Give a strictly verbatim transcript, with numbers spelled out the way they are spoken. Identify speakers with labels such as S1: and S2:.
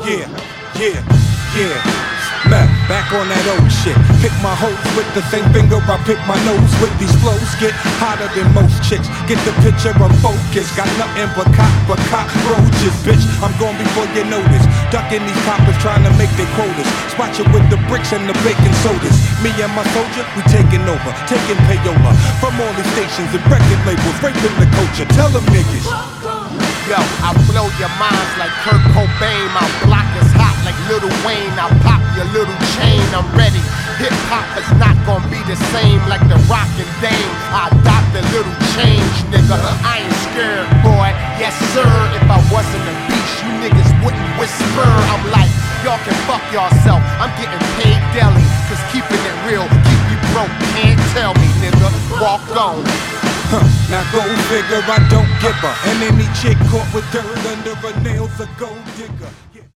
S1: Yeah, yeah, yeah. Man, back on that old shit. Pick my hoes with the same finger I pick my nose with. These flows get hotter than most chicks. Get the picture, I'm focused. Got nothing but cop, but cockroaches, bitch. I'm gone before you notice. Ducking these coppers trying to make their quotas. Spot you with the bricks and the baking sodas. Me and my soldier, we taking over, taking payola from all these stations and record labels, raping the culture. Tell them niggas.
S2: Yo, I blow your minds like Kurt Cobain. My block is hot like Lil Wayne. I pop your little chain, I'm ready. Hip hop is not gonna be the same like the Rock and Dame. I adopt a little change, nigga. I ain't scared, boy. Yes, sir. If I wasn't a beast, you niggas wouldn't whisper. I'm like, y'all can fuck yourself. I'm getting paid daily, cause keeping it real, keep you broke. Can't tell me, nigga. Walk on.
S1: Huh, now go figure, I don't give a. And any chick caught with dirt under her nails a gold digger. Yeah.